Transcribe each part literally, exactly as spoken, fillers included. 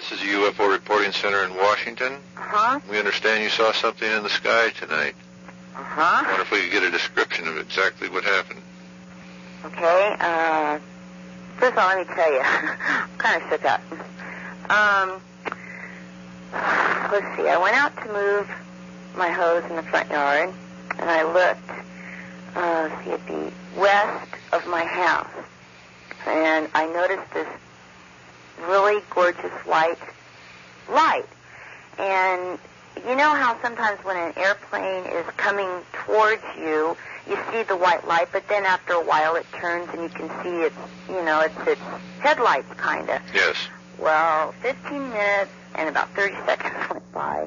This is the U F O Reporting Center in Washington. Uh-huh. We understand you saw something in the sky tonight. Uh-huh. I wonder if we could get a description of exactly what happened. Okay. Uh, first of all, let me tell you, I'm kind of shook up. Um, let's see. I went out to move my hose in the front yard, and I looked. Uh, see, it'd be west of my house, and I noticed this really gorgeous white light. And you know how sometimes when an airplane is coming towards you, you see the white light, but then after a while it turns and you can see its, you know, it's its headlights, kind of. Yes. Well, fifteen minutes and about thirty seconds went by,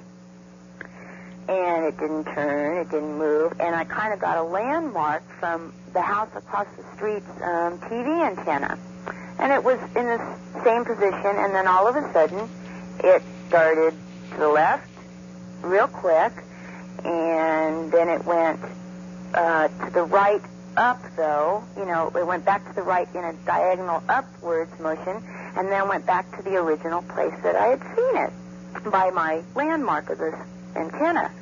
and it didn't turn, it didn't move, and I kind of got a landmark from the house across the street's um, T V antenna. And it was in the same position, and then all of a sudden, it started to the left real quick, and then it went uh, to the right up, though. You know, it went back to the right in a diagonal upwards motion, and then went back to the original place that I had seen it by my landmark of this antenna.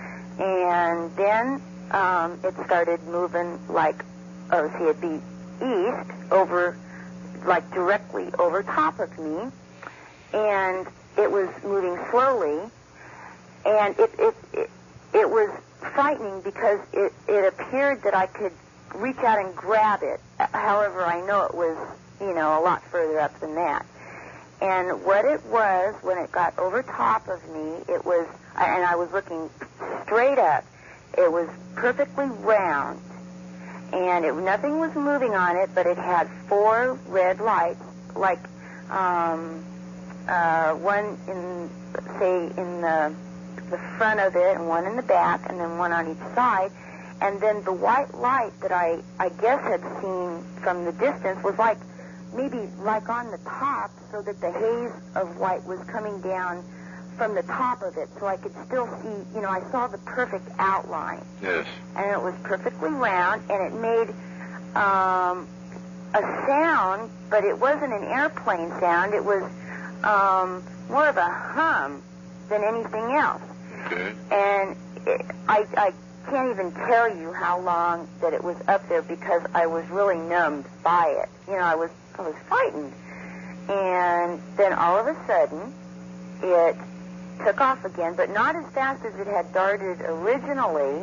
And then um, it started moving like, oh, see, it'd be east over, like directly over top of me, and it was moving slowly, and it it it, it was frightening because it, it appeared that I could reach out and grab it. However, I know it was, you know, a lot further up than that. And what it was, when it got over top of me, it was, and I was looking straight up, it was perfectly round. And it, nothing was moving on it, but it had four red lights, like um, uh, one in, say, in the, the front of it, and one in the back, and then one on each side. And then the white light that I, I guess had seen from the distance was like, maybe like on the top, so that the haze of white was coming down from the top of it, so I could still see, you know, I saw the perfect outline. Yes. And it was perfectly round, and it made um, a sound, but it wasn't an airplane sound. It was um, more of a hum than anything else. Okay. And it, I, I can't even tell you how long that it was up there because I was really numbed by it. You know, I was I was frightened. And then all of a sudden, it took off again, but not as fast as it had darted originally.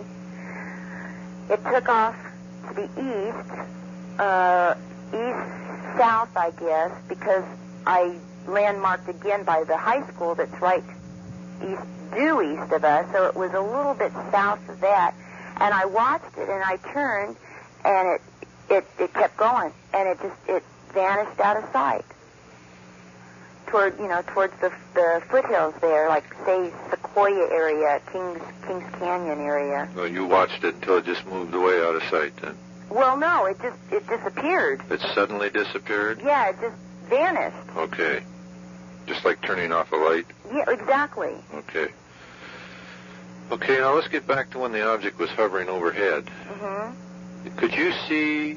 It took off to the east, uh, east-south, I guess, because I landmarked again by the high school that's right east, due east of us, so it was a little bit south of that. And I watched it, and I turned, and it it, it kept going, and it just it vanished out of sight. Toward, you know, towards the the foothills there, like, say, Sequoia area, Kings Kings Canyon area. Well, you watched it until it just moved away out of sight, then? Well, no, it just, it disappeared. It suddenly disappeared? Yeah, it just vanished. Okay. Just like turning off a light? Yeah, exactly. Okay. Okay, now let's get back to when the object was hovering overhead. Mm-hmm. Could you see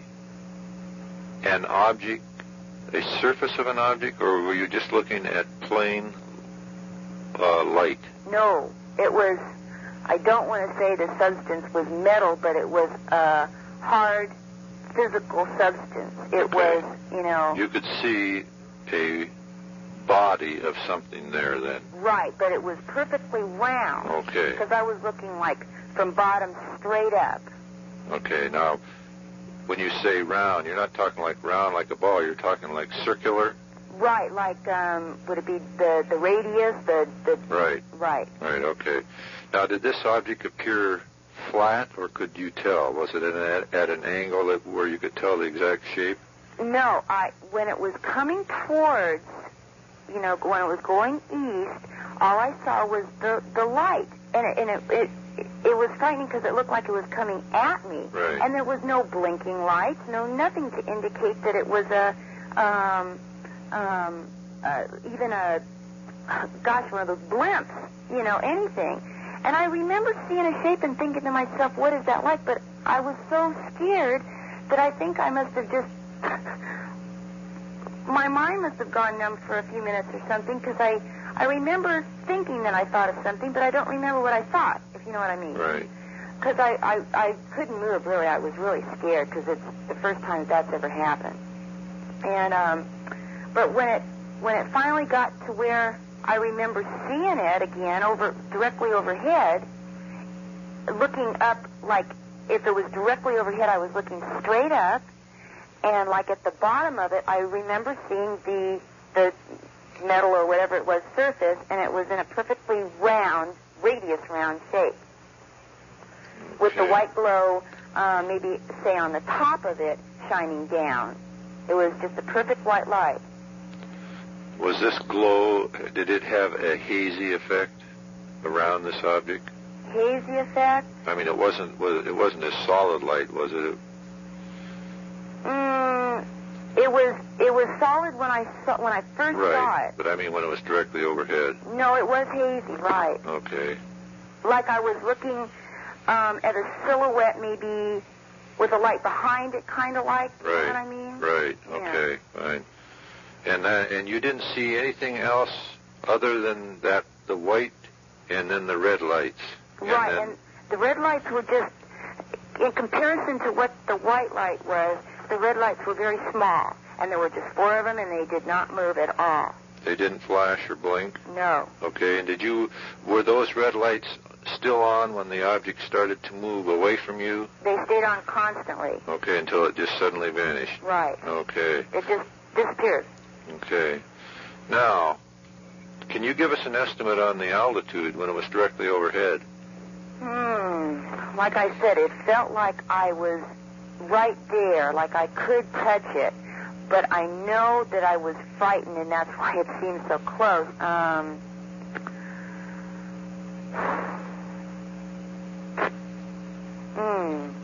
an object, a surface of an object, or were you just looking at plain uh, light? No, it was, I don't want to say the substance was metal, but it was a hard physical substance. It Okay. was, you know... You could see a body of something there then? Right, but it was perfectly round. Okay. Because I was looking like from bottom straight up. Okay, now, when you say round, you're not talking like round like a ball, you're talking like circular? Right, like, um, would it be the, the radius, the, the... Right. Right. Right, okay. Now, did this object appear flat, or could you tell? Was it at, at an angle that, where you could tell the exact shape? No, I when it was coming towards, you know, when it was going east, all I saw was the, the light. And it, and it, it, it was frightening because it looked like it was coming at me. Right. And there was no blinking lights, no nothing to indicate that it was a, um, um, uh, even a, gosh, one of those blimps, you know, anything. And I remember seeing a shape and thinking to myself, what is that like? But I was so scared that I think I must have just, my mind must have gone numb for a few minutes or something, because I, I remember thinking that I thought of something, but I don't remember what I thought, if you know what I mean. Right. Because I, I, I couldn't move, really. I was really scared because it's the first time that that's ever happened. And, um, but when it, when it finally got to where I remember seeing it again, over, directly overhead, looking up, like, if it was directly overhead, I was looking straight up, and like at the bottom of it, I remember seeing the, the metal or whatever it was surface, and it was in a perfectly round, radius round shape. With the white glow, uh, maybe, say, on the top of it, shining down. It was just a perfect white light. Was this glow, did it have a hazy effect around this object? Hazy effect? I mean, it wasn't was it wasn't a solid light, was it? Mm, it was it was solid when I saw when I first right. saw it. But I mean, when it was directly overhead. No, it was hazy, right? Okay. Like I was looking um, at a silhouette, maybe with a light behind it, kind of like. Right. You know what I mean? Right. Yeah. Okay. Fine. And uh, and you didn't see anything else other than that, the white, and then the red lights. Right, and, then, and the red lights were just, in comparison to what the white light was, the red lights were very small, and there were just four of them, and they did not move at all. They didn't flash or blink? No. Okay, and did you, were those red lights still on when the object started to move away from you? They stayed on constantly. Okay, until it just suddenly vanished? Right. Okay. It just disappeared. Okay. Now, can you give us an estimate on the altitude when it was directly overhead? Hmm. Like I said, it felt like I was right there, like I could touch it. But I know that I was frightened, and that's why it seemed so close. Um... Hmm.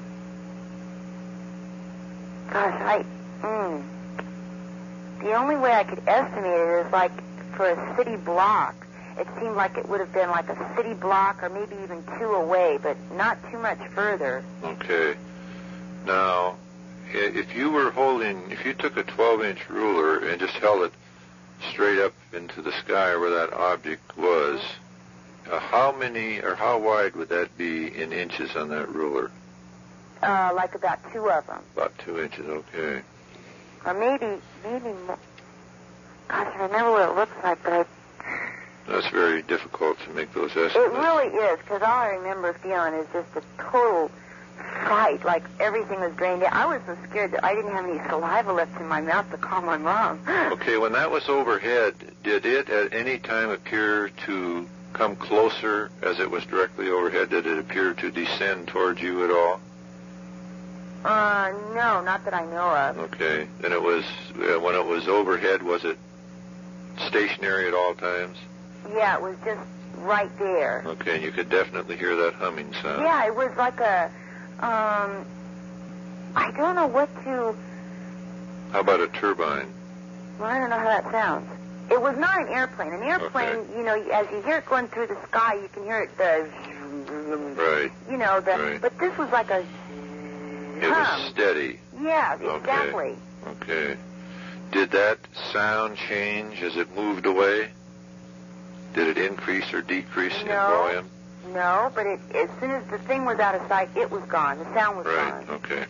Gosh, I... Hmm. The only way I could estimate it is like for a city block. It seemed like it would have been like a city block or maybe even two away, but not too much further. Okay. Now, if you were holding, if you took a twelve-inch ruler and just held it straight up into the sky where that object was, uh, how many or how wide would that be in inches on that ruler? Uh, like about two of them. About two inches, okay. Or maybe, maybe more. Gosh, I remember what it looks like, but I... That's very difficult to make those estimates. It really is, because all I remember feeling is just a total fright, like everything was drained out. I was so scared that I didn't have any saliva left in my mouth to call my mom. Okay, when that was overhead, did it at any time appear to come closer as it was directly overhead? Did it appear to descend towards you at all? Uh, no, not that I know of. Okay. And it was, uh, when it was overhead, was it stationary at all times? Yeah, it was just right there. Okay, and you could definitely hear that humming sound. Yeah, it was like a, um, I don't know what to... How about a turbine? Well, I don't know how that sounds. It was not an airplane. An airplane, Okay. you know, as you hear it going through the sky, you can hear it, the... Right. You know, the... Right. But this was like a... It was hum. steady. Yeah, Okay. exactly. Okay. Did that sound change as it moved away? Did it increase or decrease in No. volume? No, but it, as soon as the thing was out of sight, it was gone. The sound was Right, gone. okay.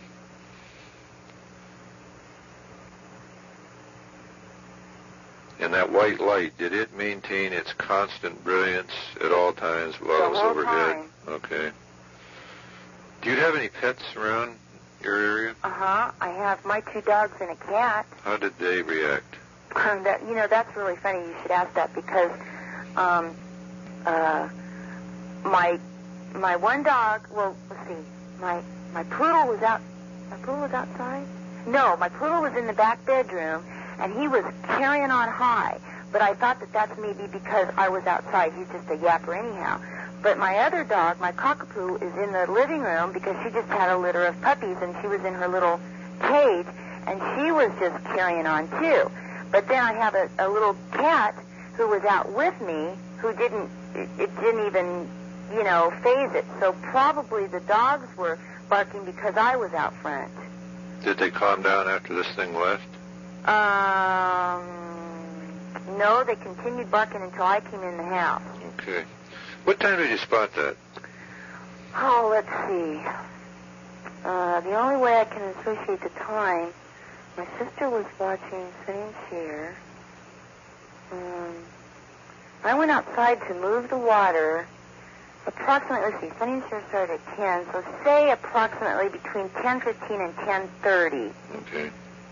And that white light, did it maintain its constant brilliance at all times while The it was whole overhead? time. Okay. Do you have any pets around your area? Uh-huh. I have my two dogs and a cat. How did they react? that, you know, that's really funny you should ask that because um, uh, my my one dog, well, let's see, my my poodle was out, my poodle was outside? No, my poodle was in the back bedroom, and he was carrying on high, but I thought that that's maybe because I was outside. He's just a yapper anyhow. But my other dog, my cockapoo, is in the living room because she just had a litter of puppies, and she was in her little cage, and she was just carrying on, too. But then I have a, a little cat who was out with me who didn't, it, it didn't even, you know, phase it. So probably the dogs were barking because I was out front. Did they calm down after this thing left? Um, No, they continued barking until I came in the house. Okay. What time did you spot that? Oh, let's see. Uh, the only way I can associate the time, my sister was watching Sonny and Cher. Um, I went outside to move the water. Approximately, let's see, Sonny and Cher started at ten, so say approximately between ten fifteen and ten thirty. Okay.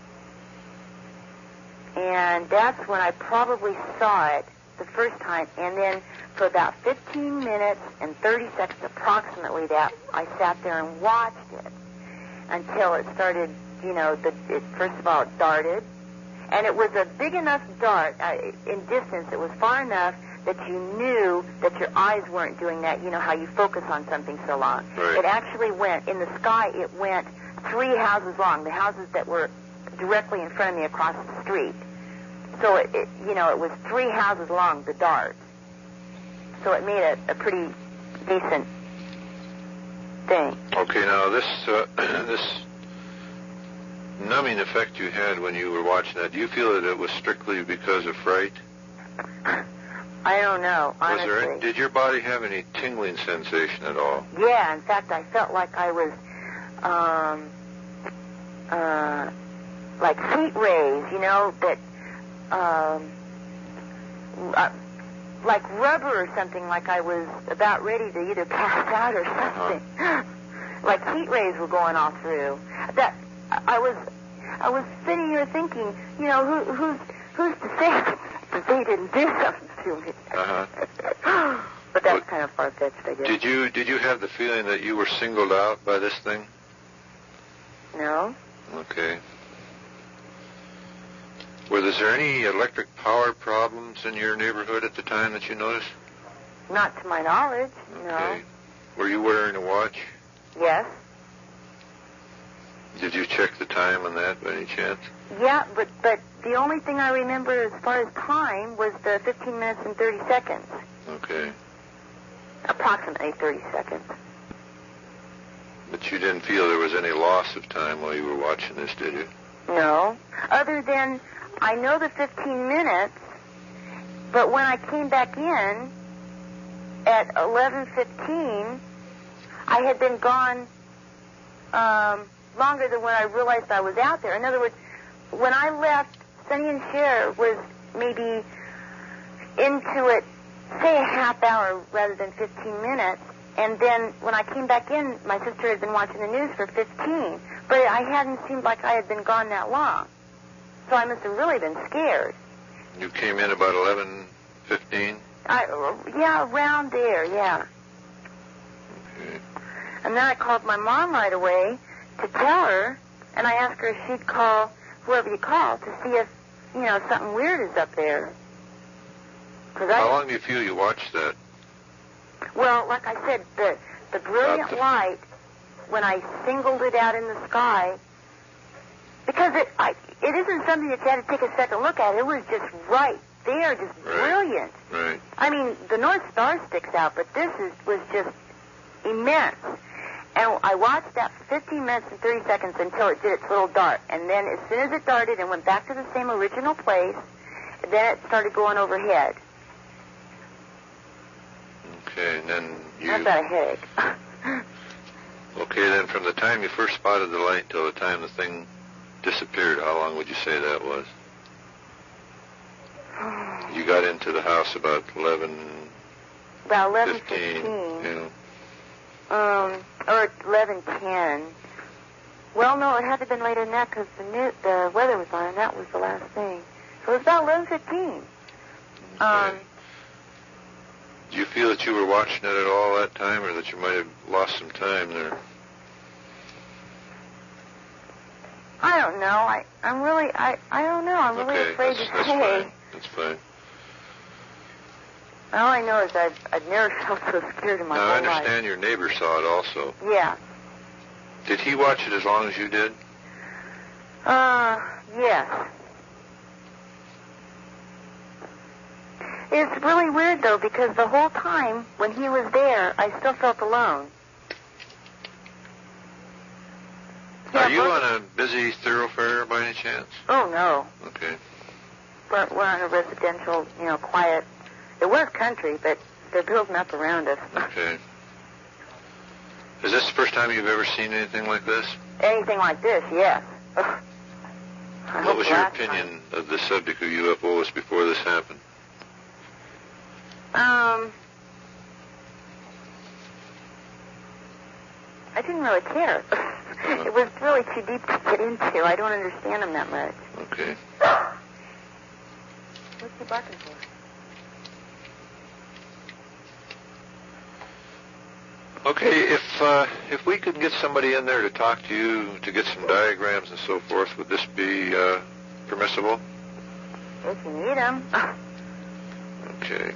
And that's when I probably saw it the first time. And then for about fifteen minutes and thirty seconds approximately that, I sat there and watched it until it started, you know, the, it, first of all, it darted. And it was a big enough dart, uh, in distance, it was far enough that you knew that your eyes weren't doing that, you know, how you focus on something so long. Right. It actually went, in the sky, it went three houses long, the houses that were directly in front of me across the street. So, it, it you know, it was three houses long, the dart. So it made a, a pretty decent thing. Okay, now this uh, this numbing effect you had when you were watching that, do you feel that it was strictly because of fright? I don't know, honestly. Was there, did your body have any tingling sensation at all? Yeah, in fact, I felt like I was, um, uh, like heat rays, you know, that, um, uh, like rubber or something, like I was about ready to either pass out or something. Uh-huh. Like heat rays were going all through. That, I was, I was sitting here thinking, you know, who, who's, who's to say that they didn't do something to me? Uh-huh. But that's Well, kind of far-fetched, I guess. Did you did you have the feeling that you were singled out by this thing? No. Okay. Were there any electric power problems in your neighborhood at the time that you noticed? Not to my knowledge, Okay. no. Were you wearing a watch? Yes. Did you check the time on that by any chance? Yeah, but but the only thing I remember as far as time was the fifteen minutes and thirty seconds. Okay. Approximately thirty seconds. But you didn't feel there was any loss of time while you were watching this, did you? No. Other than, I know the fifteen minutes, but when I came back in at eleven fifteen, I had been gone um, longer than when I realized I was out there. In other words, when I left, Sonny and Cher was maybe into it, say a half hour rather than fifteen minutes. And then when I came back in, my sister had been watching the news for fifteen. But I hadn't seemed like I had been gone that long. So I must have really been scared. You came in about eleven fifteen? I, yeah, around there, yeah. Okay. And then I called my mom right away to tell her, and I asked her if she'd call whoever you call to see if, you know, something weird is up there. Cause How I, long do you feel you watched that? Well, like I said, the the brilliant the... light, when I singled it out in the sky, because it I, it isn't something that you had to take a second look at. It was just right there, just Right. brilliant. Right. I mean, the North Star sticks out, but this is was just immense. And I watched that for fifteen minutes and thirty seconds until it did its little dart. And then as soon as it darted and went back to the same original place, then it started going overhead. Okay, and then you... I've got a headache. Okay, then from the time you first spotted the light till the time the thing disappeared, how long would you say that was? You got into the house about eleven... About eleven fifteen. fifteen. Yeah. Um, or eleven ten. Well, no, it had to have been later than that because the new, the weather was on, and that was the last thing. So it was about eleven fifteen. Okay. Um, Do you feel that you were watching it at all that time, or that you might have lost some time there? I don't know. I, I'm really, I, I don't know. I'm really Okay, afraid that's, to that's say. fine. That's fine. All I know is I've, I've never felt so scared in my Now, whole I understand your neighbor saw it also. life. Yeah. Did he watch it as long as you did? Uh, yes. It's really weird, though, because the whole time when he was there, I still felt alone. Are Yeah, you both- on a busy thoroughfare by any chance? Oh, no. Okay. we're, we're on a residential, you know, quiet. It was country, but they're building up around us. Okay. Is this the first time you've ever seen anything like this? Anything like this, yes. Ugh. I What hope was your last opinion of the subject of U F Os before this happened? time. Um, I didn't really care. It was really too deep to get into. I don't understand them that much. Okay. What's he barking for? Okay, if uh, if we could get somebody in there to talk to you, to get some diagrams and so forth, would this be uh, permissible? If you need them. Okay.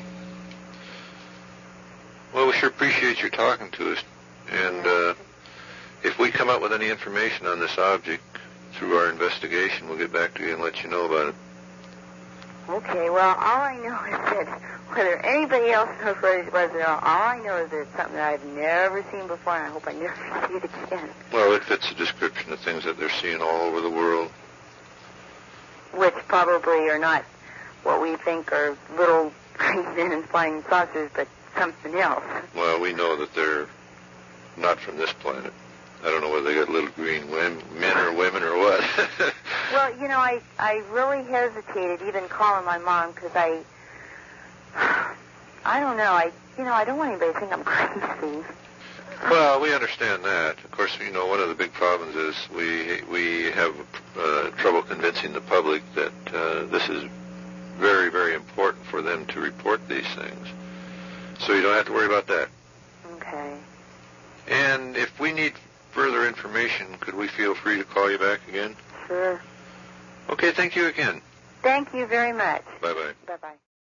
Well, we sure appreciate your talking to us. And uh, if we come up with any information on this object through our investigation, we'll get back to you and let you know about it. Okay, well, all I know is that whether anybody else knows what it was at all, all I know is that it's something that I've never seen before, and I hope I never see it again. Well, it fits the description of things that they're seeing all over the world. Which probably are not what we think are little green men and flying saucers, but something else. Well, we know that they're not from this planet. I don't know whether they got little green women, men or women or what. Well, you know, I, I really hesitated even calling my mom because I, I don't know, I, you know, I don't want anybody to think I'm crazy. Well, we understand that. Of course, you know, one of the big problems is we we have uh, trouble convincing the public that uh, this is very, very important for them to report these things. So you don't have to worry about that. Okay. And if we need further information, could we feel free to call you back again? Sure. Okay, thank you again. Thank you very much. Bye-bye. Bye-bye.